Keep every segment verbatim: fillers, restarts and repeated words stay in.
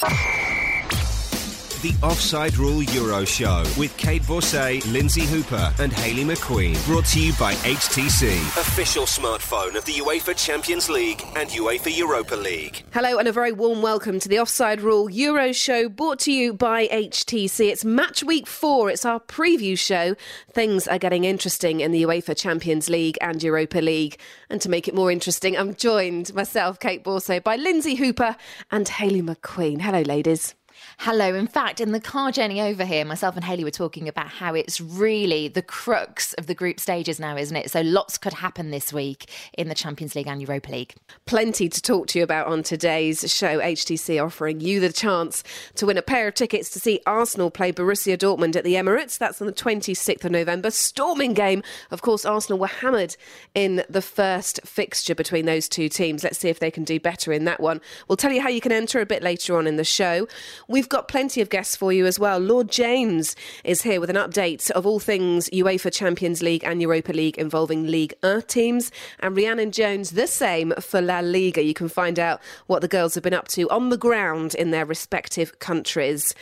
The Offside Rule Euro Show with Kate Borsay, Lindsay Hooper and Hayley McQueen. Brought to you by H T C. Official smartphone of the UEFA Champions League and UEFA Europa League. Hello and a very warm welcome to the Offside Rule Euro Show, brought to you by H T C. It's match week four. It's our preview show. Things are getting interesting in the UEFA Champions League and Europa League. And to make it more interesting, I'm joined, myself, Kate Borsay, by Lindsay Hooper and Hayley McQueen. Hello, ladies. Hello. In fact, in the car journey over here, myself and Hayley were talking about how it's really the crux of the group stages now, isn't it? So lots could happen this week in the Champions League and Europa League. Plenty to talk to you about on today's show. H T C offering you the chance to win a pair of tickets to see Arsenal play Borussia Dortmund at the Emirates. That's on the twenty-sixth of November. Storming game. Of course, Arsenal were hammered in the first fixture between those two teams. Let's see if they can do better in that one. We'll tell you how you can enter a bit later on in the show. We've got plenty of guests for you as well. Lord James is here with an update of all things UEFA Champions League and Europa League involving Ligue one teams. And Rhiannon Jones, the same for La Liga. You can find out what the girls have been up to on the ground in their respective countries.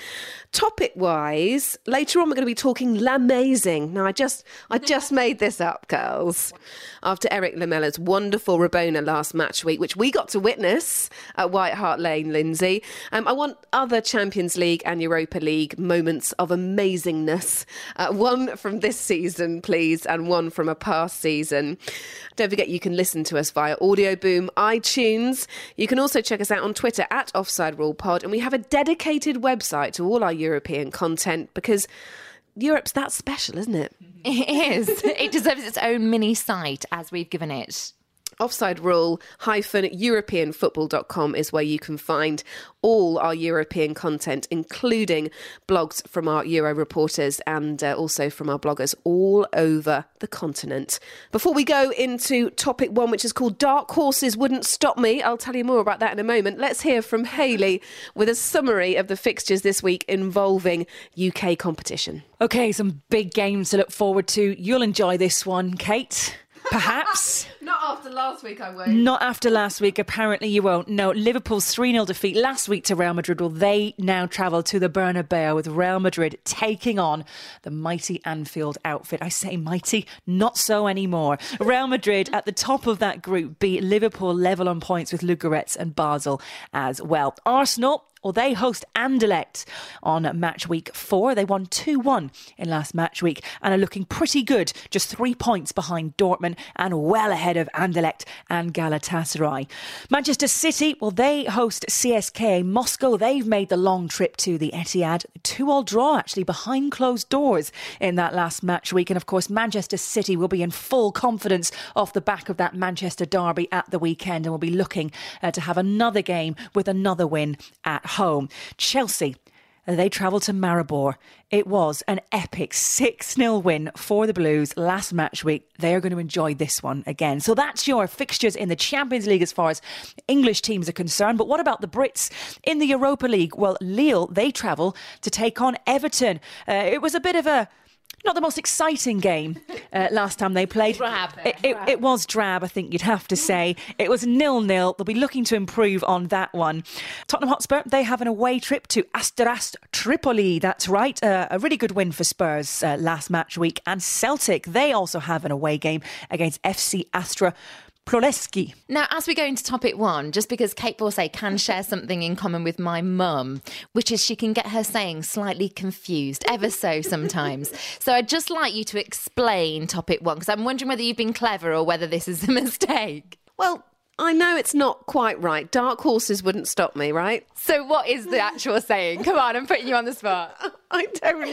Topic-wise, later on we're going to be talking L'Amazing. Now, I just I just made this up, girls. After Eric Lamella's wonderful Rabona last match week, which we got to witness at White Hart Lane, Lindsay. Um, I want other Champions League and Europa League moments of amazingness. Uh, one from this season, please, and one from a past season. Don't forget you can listen to us via Audio Boom, iTunes. You can also check us out on Twitter at Offside Rule Pod, and we have a dedicated website to all our European content because Europe's that special, isn't it? It is. It deserves its own mini site, as we've given it. offside rule dash european football dot com is where you can find all our European content, including blogs from our Euro reporters and uh, also from our bloggers all over the continent. Before we go into topic one, which is called Dark Horses Wouldn't Stop Me, I'll tell you more about that in a moment. Let's hear from Hayley with a summary of the fixtures this week involving U K competition. OK, some big games to look forward to. You'll enjoy this one, Kate. Perhaps. Not after last week, I won't. Not after last week. Apparently you won't. No, Liverpool's three nil defeat last week to Real Madrid. Well, they now travel to the Bernabeu with Real Madrid taking on the mighty Anfield outfit. I say mighty, not so anymore. Real Madrid at the top of that group beat Liverpool level on points with Ludogorets and Basel as well. Arsenal, well, they host Anderlecht on match week four. They won two one in last match week and are looking pretty good, just three points behind Dortmund and well ahead of Anderlecht and Galatasaray. Manchester City, well, they host C S K A Moscow. They've made the long trip to the Etihad. two all draw, actually, behind closed doors in that last match week. And, of course, Manchester City will be in full confidence off the back of that Manchester derby at the weekend and will be looking uh, to have another game with another win at home. Chelsea, they travel to Maribor. It was an epic six nil win for the Blues last match week. They are going to enjoy this one again. So that's your fixtures in the Champions League as far as English teams are concerned. But what about the Brits in the Europa League? Well, Lille, they travel to take on Everton. Uh, it was a bit of a not the most exciting game uh, last time they played. Drab. It, it, it was drab, I think you'd have to say. It was nil nil. They'll be looking to improve on that one. Tottenham Hotspur, they have an away trip to Asteras Tripoli. That's right. Uh, a really good win for Spurs uh, last match week. And Celtic, they also have an away game against F C Astra Proleski. Now, as we go into topic one, just because Kate Borsay can share something in common with my mum, which is she can get her saying slightly confused, ever so sometimes. So I'd just like you to explain topic one, because I'm wondering whether you've been clever or whether this is a mistake. Well, I know it's not quite right. Dark horses wouldn't stop me, right? So what is the actual saying? Come on, I'm putting you on the spot. I don't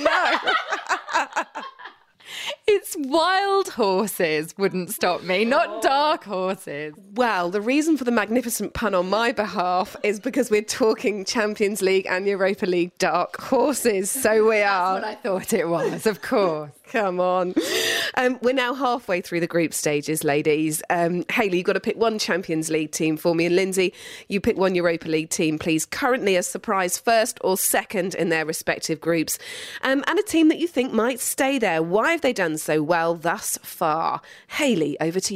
know. It's wild horses wouldn't stop me, not dark horses. Well, the reason for the magnificent pun on my behalf is because we're talking Champions League and Europa League dark horses, so we are. That's what I thought it was, of course. Come on. Um, we're now halfway through the group stages, ladies. Um, Hayley, you've got to pick one Champions League team for me. And Lindsay, you pick one Europa League team, please. Currently a surprise first or second in their respective groups. Um, and a team that you think might stay there. Why have they done so well thus far? Hayley, over to you.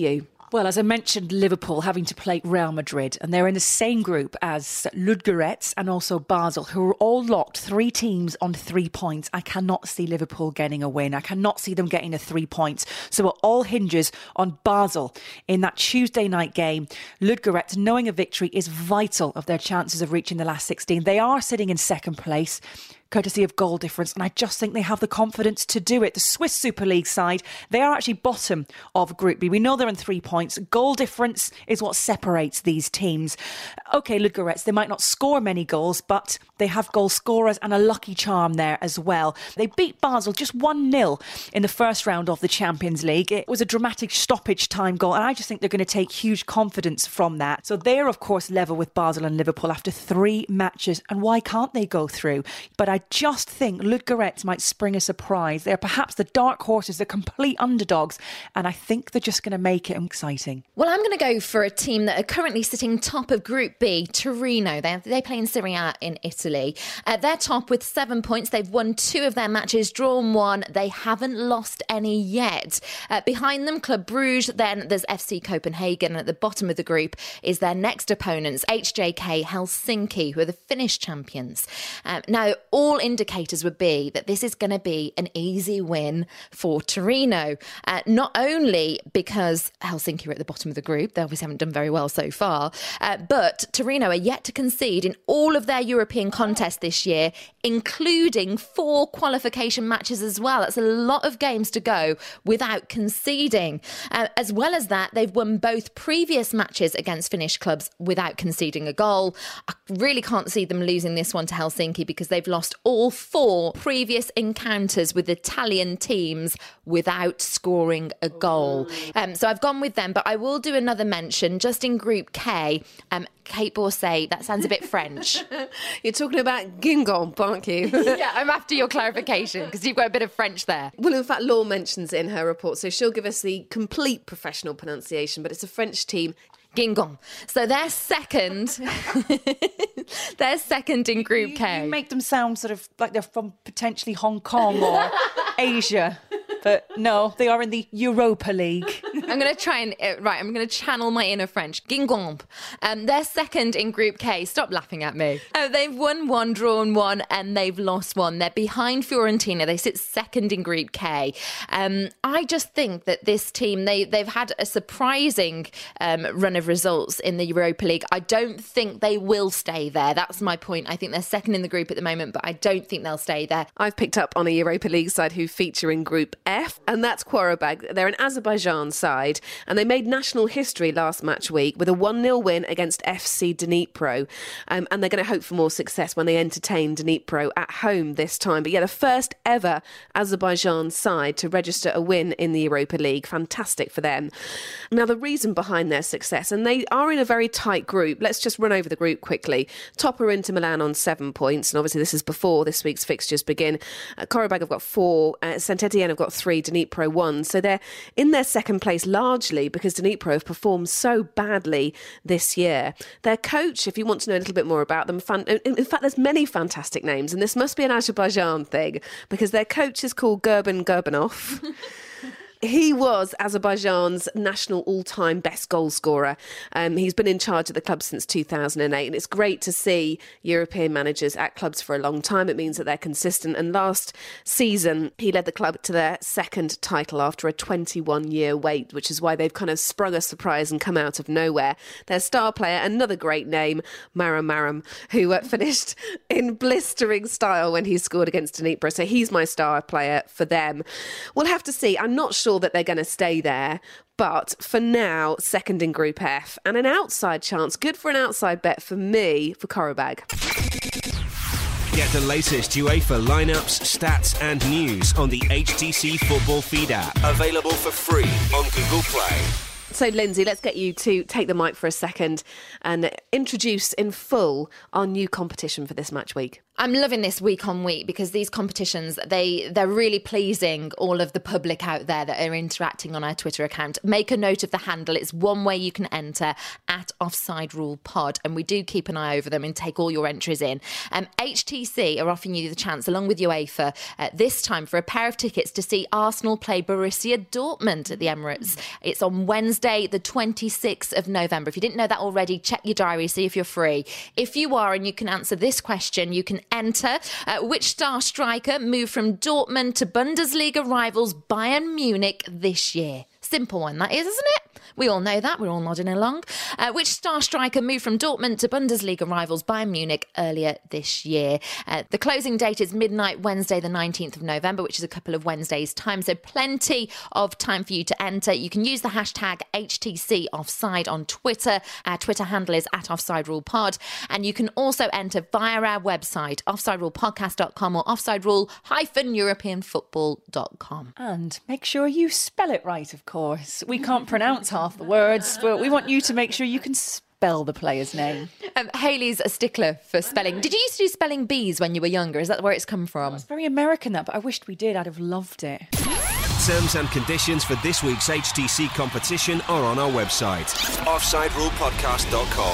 Well, as I mentioned, Liverpool having to play Real Madrid, and they're in the same group as Ludogorets and also Basel, who are all locked, three teams on three points. I cannot see Liverpool getting a win. I cannot see them getting a three points. So it all hinges on Basel in that Tuesday night game. Ludogorets, knowing a victory is vital of their chances of reaching the last sixteen. They are sitting in second place, courtesy of goal difference, and I just think they have the confidence to do it. The Swiss Super League side, they are actually bottom of Group B. We know they're on three points. Goal difference is what separates these teams. OK, Ludogorets, they might not score many goals, but they have goal scorers and a lucky charm there as well. They beat Basel just one nil in the first round of the Champions League. It was a dramatic stoppage time goal, and I just think they're going to take huge confidence from that. So they're, of course, level with Basel and Liverpool after three matches, and why can't they go through? But I just think Ludogorets might spring a surprise. They're perhaps the dark horses, the complete underdogs, and I think they're just going to make it exciting. Well, I'm going to go for a team that are currently sitting top of Group B, Torino. They, they play in Serie A in Italy. Uh, they're top with seven points. They've won two of their matches, drawn one. They haven't lost any yet. Uh, behind them, Club Brugge. Then there's F C Copenhagen. At the bottom of the group is their next opponents, H J K Helsinki, who are the Finnish champions. Um, now, all indicators would be that this is going to be an easy win for Torino. Uh, not only because Helsinki are at the bottom of the group, they obviously haven't done very well so far, uh, but Torino are yet to concede in all of their European contests this year, including four qualification matches as well. That's a lot of games to go without conceding. Uh, as well as that, they've won both previous matches against Finnish clubs without conceding a goal. I really can't see them losing this one to Helsinki because they've lost all four previous encounters with Italian teams without scoring a goal. Um, so I've gone with them, but I will do another mention just in Group K. Um, Kate Borsay, that sounds a bit French. You're talking about Guingamp, aren't you? Yeah, I'm after your clarification because you've got a bit of French there. Well, in fact, Law mentions it in her report, so she'll give us the complete professional pronunciation, but it's a French team. Guingamp. So they're second. They're second in Group K. You, you make them sound sort of like they're from potentially Hong Kong or Asia. But no, they are in the Europa League. I'm going to try and, uh, right, I'm going to channel my inner French. Guingamp. Um, they're second in Group K. Stop laughing at me. Uh, they've won one, drawn one, and they've lost one. They're behind Fiorentina. They sit second in Group K. Um, I just think that this team, they, they've had a surprising um, run of results in the Europa League. I don't think they will stay there. That's my point. I think they're second in the group at the moment, but I don't think they'll stay there. I've picked up on a Europa League side who feature in Group F, and that's Qarabag. They're an Azerbaijan side, and they made national history last match week with a one nil win against F C Dnipro. Um, and they're going to hope for more success when they entertain Dnipro at home this time. But yeah, the first ever Azerbaijan side to register a win in the Europa League. Fantastic for them. Now, the reason behind their success, and they are in a very tight group. Let's just run over the group quickly. Top are Inter Milan on seven points, and obviously this is before this week's fixtures begin. Uh, Qarabag have got four, uh, Saint Etienne have got three, Dnipro one. So they're in their second place largely because Dnipro have performed so badly this year. Their coach, if you want to know a little bit more about them, fan- in fact, there's many fantastic names, and this must be an Azerbaijan thing because their coach is called Gurban Gurbanov. He was Azerbaijan's national all-time best goal scorer. Um, he's been in charge of the club since two thousand eight, and it's great to see European managers at clubs for a long time. It means that they're consistent. And last season, he led the club to their second title after a twenty-one-year wait, which is why they've kind of sprung a surprise and come out of nowhere. Their star player, another great name, Maram Maram, who uh, finished in blistering style when he scored against Dnipro. So he's my star player for them. We'll have to see. I'm not sure that they're going to stay there, but for now, second in Group F, and an outside chance, good for an outside bet for me, for Qarabag. Get the latest UEFA lineups, stats and news on the H T C Football Feed app, available for free on Google Play. So, Lindsay, let's get you to take the mic for a second and introduce in full our new competition for this match week. I'm loving this week on week because these competitions, they, they're really pleasing all of the public out there that are interacting on our Twitter account. Make a note of the handle. It's one way you can enter, at Offside Rule Pod. And we do keep an eye over them and take all your entries in. Um, H T C are offering you the chance, along with UEFA, uh, this time for a pair of tickets to see Arsenal play Borussia Dortmund at the Emirates. It's on Wednesday Wednesday, the twenty-sixth of November. If you didn't know that already, check your diary, see if you're free. If you are and you can answer this question, you can enter uh, which star striker moved from Dortmund to Bundesliga rivals Bayern Munich this year. Simple one that is, isn't it? We all know that. We're all nodding along. Uh, which star striker moved from Dortmund to Bundesliga rivals Bayern Munich earlier this year? Uh, the closing date is midnight Wednesday, the nineteenth of November, which is a couple of Wednesdays' time. So plenty of time for you to enter. You can use the hashtag H T C Offside on Twitter. Our Twitter handle is at Offside Rule Pod. And you can also enter via our website, offside rule podcast dot com or offside rule dash european football dot com. And make sure you spell it right, of course. We can't pronounce half the words, but we want you to make sure you can spell the player's name. Um, Hayley's a stickler for spelling. Did you used to do spelling bees when you were younger? Is that where it's come from? It's very American, that, but I wished we did. I'd have loved it. Terms and conditions for this week's H T C competition are on our website, offside rule podcast dot com.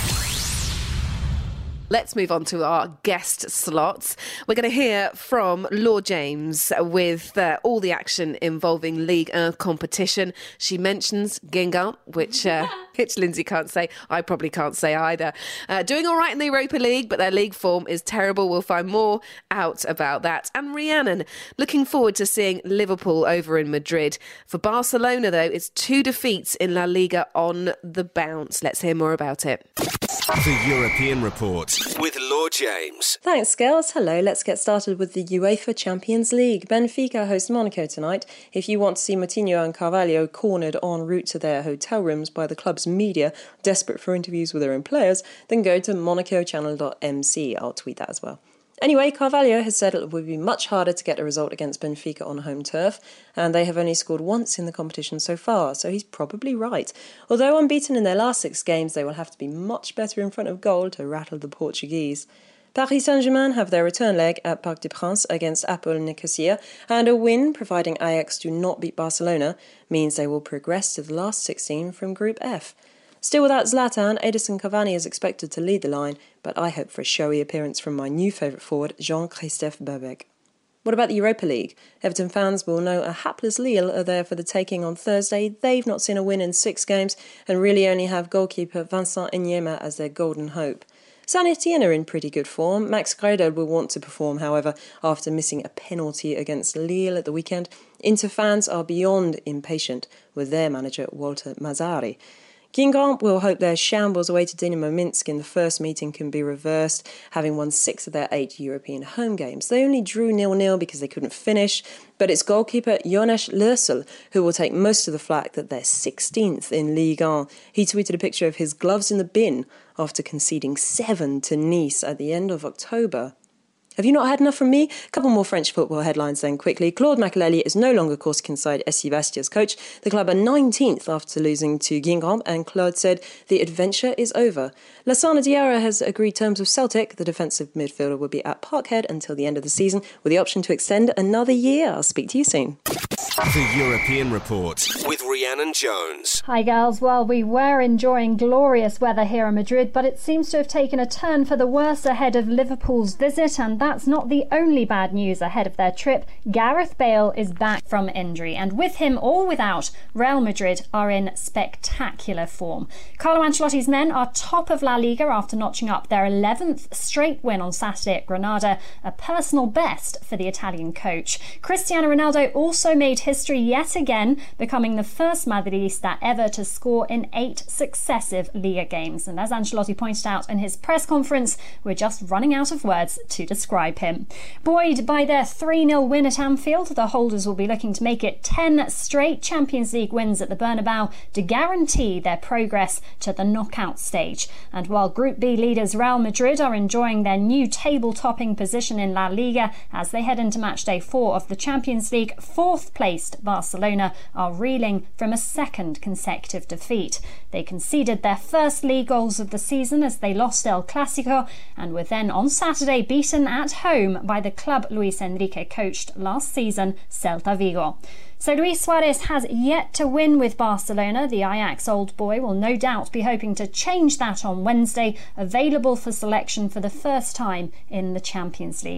Let's move on to our guest slots. We're going to hear from Lord James with uh, all the action involving Ligue one competition. She mentions Guingamp, which, uh, which Lindsay can't say. I probably can't say either. Uh, doing all right in the Europa League, but their league form is terrible. We'll find more out about that. And Rhiannon, looking forward to seeing Liverpool over in Madrid. For Barcelona, though, it's two defeats in La Liga on the bounce. Let's hear more about it. The European Report with Lord James. Thanks, girls. Hello, let's get started with the UEFA Champions League. Benfica host Monaco tonight. If you want to see Moutinho and Carvalho cornered en route to their hotel rooms by the club's media, desperate for interviews with their own players, then go to monaco channel dot m c. I'll tweet that as well. Anyway, Carvalho has said it would be much harder to get a result against Benfica on home turf, and they have only scored once in the competition so far, so he's probably right. Although unbeaten in their last six games, they will have to be much better in front of goal to rattle the Portuguese. Paris Saint-Germain have their return leg at Parc des Princes against Apple Nicosia, and a win, providing Ajax do not beat Barcelona, means they will progress to the last sixteen from Group F. Still without Zlatan, Edison Cavani is expected to lead the line, but I hope for a showy appearance from my new favourite forward, Jean-Christophe Babek. What about the Europa League? Everton fans will know a hapless Lille are there for the taking on Thursday. They've not seen a win in six games and really only have goalkeeper Vincent Enyema as their golden hope. Saint Etienne are in pretty good form. Max Gradel will want to perform, however, after missing a penalty against Lille at the weekend. Inter fans are beyond impatient with their manager Walter Mazzarri. Guingamp will hope their shambles away to Dynamo Minsk in the first meeting can be reversed, having won six of their eight European home games. They only drew nil nil because they couldn't finish, but it's goalkeeper Jonas Lössl who will take most of the flak that they're sixteenth in Ligue one. He tweeted a picture of his gloves in the bin after conceding seven to Nice at the end of October. Have you not had enough from me? A couple more French football headlines then quickly. Claude Makélélé is no longer Corsican side S C Bastia's coach. The club are nineteenth after losing to Guingamp, and Claude said the adventure is over. Lassana Diarra has agreed terms with Celtic. The defensive midfielder will be at Parkhead until the end of the season, with the option to extend another year. I'll speak to you soon. The European Report with Rhiannon Jones. Hi girls, well we were enjoying glorious weather here in Madrid, but it seems to have taken a turn for the worse ahead of Liverpool's visit, and that's not the only bad news ahead of their trip. Gareth Bale is back from injury, and with him or without, Real Madrid are in spectacular form. Carlo Ancelotti's men are top of La Liga after notching up their eleventh straight win on Saturday at Granada, a personal best for the Italian coach. Cristiano Ronaldo also made history yet again, becoming the first Madridista ever to score in eight successive Liga games. And as Ancelotti pointed out in his press conference, we're just running out of words to describe him. Buoyed by their three nil win at Anfield, the holders will be looking to make it ten straight Champions League wins at the Bernabeu to guarantee their progress to the knockout stage. And while Group B leaders Real Madrid are enjoying their new table-topping position in La Liga as they head into match day four of the Champions League, fourth place Barcelona are reeling from a second consecutive defeat. They conceded their first league goals of the season as they lost El Clásico and were then on Saturday beaten at home by the club Luis Enrique coached last season, Celta Vigo. So Luis Suarez has yet to win with Barcelona. The Ajax old boy will no doubt be hoping to change that on Wednesday, available for selection for the first time in the Champions League.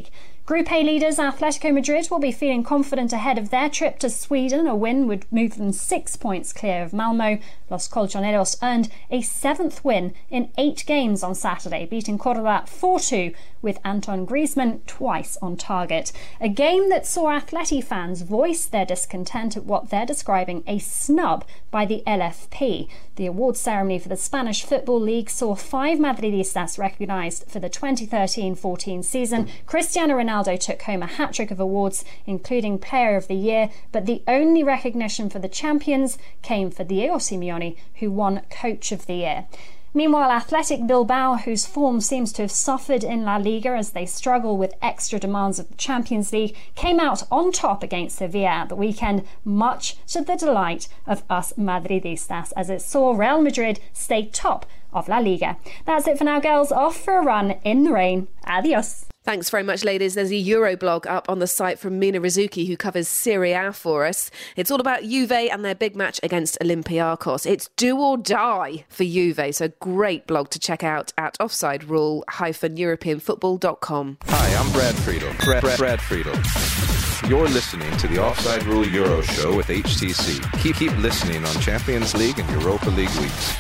Group A leaders Atletico Madrid will be feeling confident ahead of their trip to Sweden. A win would move them six points clear of Malmo. Los Colchoneros earned a seventh win in eight games on Saturday, beating Cordoba four two with Anton Griezmann twice on target. A game that saw Atleti fans voice their discontent at what they're describing a snub by the L F P. The awards ceremony for the Spanish Football League saw five Madridistas recognised for the twenty thirteen fourteen season. Cristiano Ronaldo took home a hat-trick of awards, including Player of the Year, but the only recognition for the champions came for Diego Simeone, who won Coach of the Year. Meanwhile, Athletic Bilbao, whose form seems to have suffered in La Liga as they struggle with extra demands of the Champions League, came out on top against Sevilla at the weekend, much to the delight of us Madridistas, as it saw Real Madrid stay top of La Liga. That's it for now, girls. Off for a run in the rain. Adios. Thanks very much, ladies. There's a Euro blog up on the site from Mina Rizuki, who covers Serie A for us. It's all about Juve and their big match against Olympiacos. It's do or die for Juve, so great blog to check out at offside rule dash european football dot com. Hi, I'm Brad Friedel. Brad, Brad, Brad Friedel. You're listening to the Offside Rule Euro Show with H T C. Keep, keep listening on Champions League and Europa League weeks.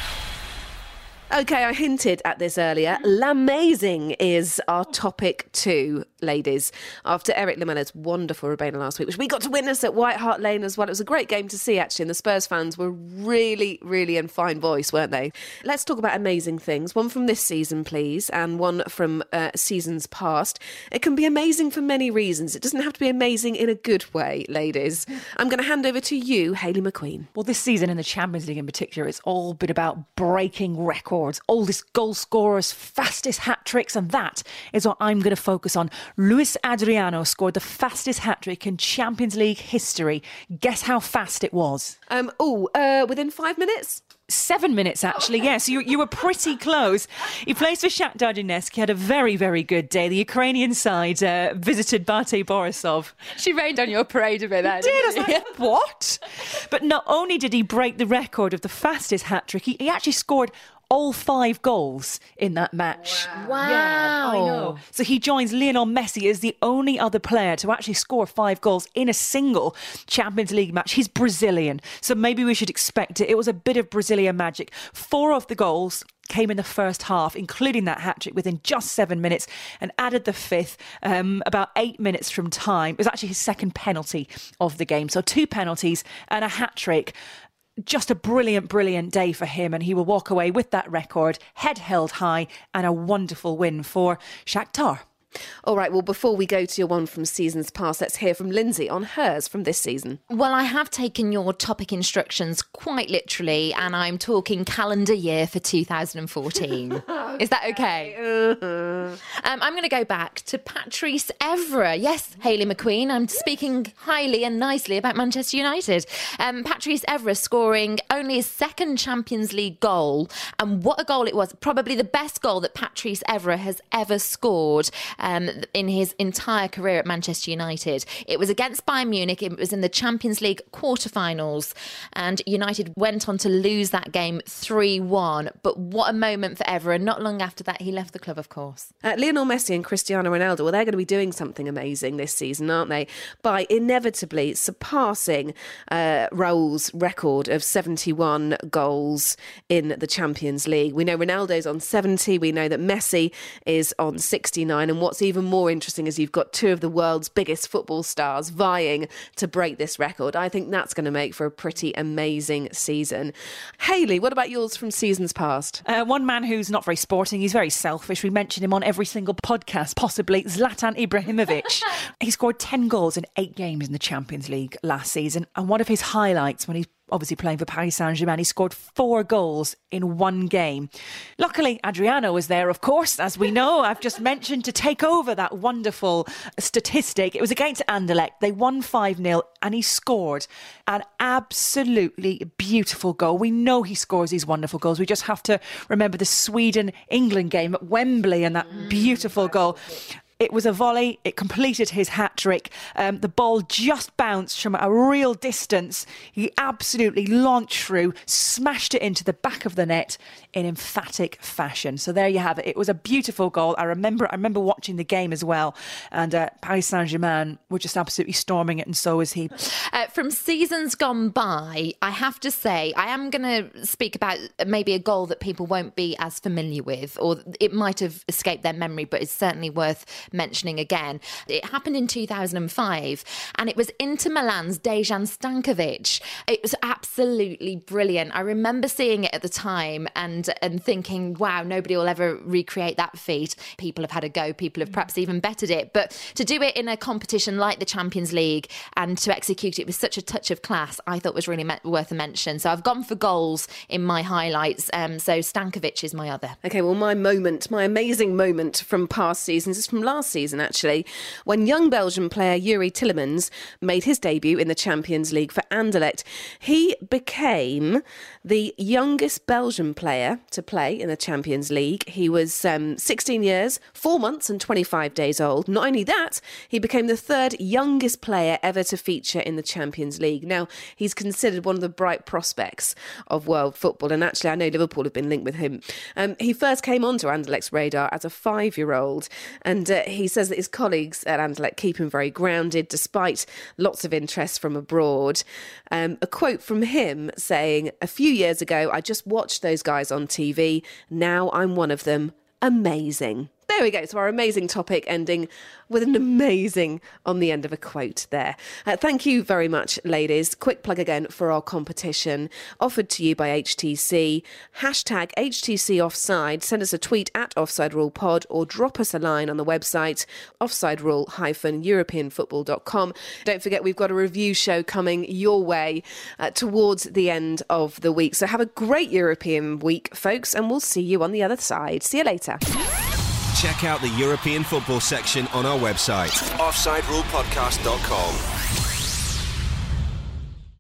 OK, I hinted at this earlier. L'amazing is our topic too, ladies. After Eric Lamella's wonderful Rabena last week, which we got to witness at White Hart Lane as well. It was a great game to see, actually, and the Spurs fans were really, really in fine voice, weren't they? Let's talk about amazing things. One from this season, please, and one from uh, seasons past. It can be amazing for many reasons. It doesn't have to be amazing in a good way, ladies. I'm going to hand over to you, Hayley McQueen. Well, this season in the Champions League in particular, it's all been about breaking records. Oldest goal scorers, fastest hat-tricks, and that is what I'm going to focus on. Luis Adriano scored the fastest hat-trick in Champions League history. Guess how fast it was? Um, oh, uh, within five minutes? Seven minutes, actually, yes. Yeah, so you, you were pretty close. He plays for Shakhtar Donetsk. He had a very, very good day. The Ukrainian side uh, visited Bate Borisov. She rained on your parade a bit there. Did. I was like, what? But not only did he break the record of the fastest hat-trick, he, he actually scored all five goals in that match. Wow. wow. Yeah, I know. So he joins Lionel Messi as the only other player to actually score five goals in a single Champions League match. He's Brazilian, so maybe we should expect it. It was a bit of Brazilian magic. Four of the goals came in the first half, including that hat-trick within just seven minutes, and added the fifth um, about eight minutes from time. It was actually his second penalty of the game. So two penalties and a hat-trick. Just a brilliant, brilliant day for him, and he will walk away with that record, head held high, and a wonderful win for Shakhtar. All right, well, before we go to your one from seasons past, let's hear from Lindsay on hers from this season. Well, I have taken your topic instructions quite literally, and I'm talking calendar year for two thousand fourteen. Okay. Is that okay? Uh-huh. Um, I'm going to go back to Patrice Evra. Yes, Hayley McQueen. I'm speaking highly and nicely about Manchester United. Um, Patrice Evra scoring only his second Champions League goal, and what a goal it was. Probably the best goal that Patrice Evra has ever scored Um, in his entire career at Manchester United. It was against Bayern Munich. It was in the Champions League quarterfinals, and United went on to lose that game three one. But what a moment for Evra, and not long after that he left the club, of course. Uh, Lionel Messi and Cristiano Ronaldo, well, they're going to be doing something amazing this season, aren't they? By inevitably surpassing uh, Raul's record of seventy-one goals in the Champions League. We know Ronaldo's on seventy. We know that Messi is on sixty-nine, and what's even more interesting is you've got two of the world's biggest football stars vying to break this record. I think that's going to make for a pretty amazing season. Hayley, what about yours from seasons past? Uh, one man who's not very sporting, he's very selfish. We mention him on every single podcast, possibly Zlatan Ibrahimovic. He scored ten goals in eight games in the Champions League last season, and one of his highlights when he's obviously playing for Paris Saint-Germain, he scored four goals in one game. Luckily, Adriano was there, of course, as we know, I've just mentioned, to take over that wonderful statistic. It was against Anderlecht. They won five nil, and he scored an absolutely beautiful goal. We know he scores these wonderful goals. We just have to remember the Sweden-England game at Wembley and that beautiful goal. It was a volley. It completed his hat-trick. Um, the ball just bounced from a real distance. He absolutely launched through, smashed it into the back of the net in emphatic fashion. So there you have it. It was a beautiful goal. I remember I remember watching the game as well. And uh, Paris Saint-Germain were just absolutely storming it, and so was he. Uh, from seasons gone by, I have to say, I am going to speak about maybe a goal that people won't be as familiar with, or it might have escaped their memory, but it's certainly worth mentioning again. It happened in two thousand five, and it was Inter Milan's Dejan Stankovic. It was absolutely brilliant. I remember seeing it at the time and, and thinking, wow, nobody will ever recreate that feat. People have had a go, people have perhaps even bettered it, but to do it in a competition like the Champions League and to execute it with such a touch of class, I thought was really me- worth a mention. So I've gone for goals in my highlights. Um, so Stankovic is my other. OK, well, my moment, my amazing moment from past seasons is from last season, actually, when young Belgian player Yuri Tillemans made his debut in the Champions League for Anderlecht. He became the youngest Belgian player to play in the Champions League. He was um, sixteen years, four months and twenty-five days old. Not only that, he became the third youngest player ever to feature in the Champions League. Now, he's considered one of the bright prospects of world football, and actually I know Liverpool have been linked with him. Um, he first came onto Anderlecht's radar as a five-year-old, and uh, he says that his colleagues at Anderlecht keep him very grounded despite lots of interest from abroad. Um, a quote from him saying, "A few years ago, I just watched those guys on T V. Now I'm one of them. Amazing." There we go. So our amazing topic ending with an amazing on the end of a quote there. Uh, thank you very much, ladies. Quick plug again for our competition offered to you by H T C. Hashtag H T C Offside. Send us a tweet at Offside Rule Pod or drop us a line on the website offside rule dash european football dot com. Don't forget, we've got a review show coming your way uh, towards the end of the week. So have a great European week, folks, and we'll see you on the other side. See you later. Check out the European football section on our website, offside rule podcast dot com.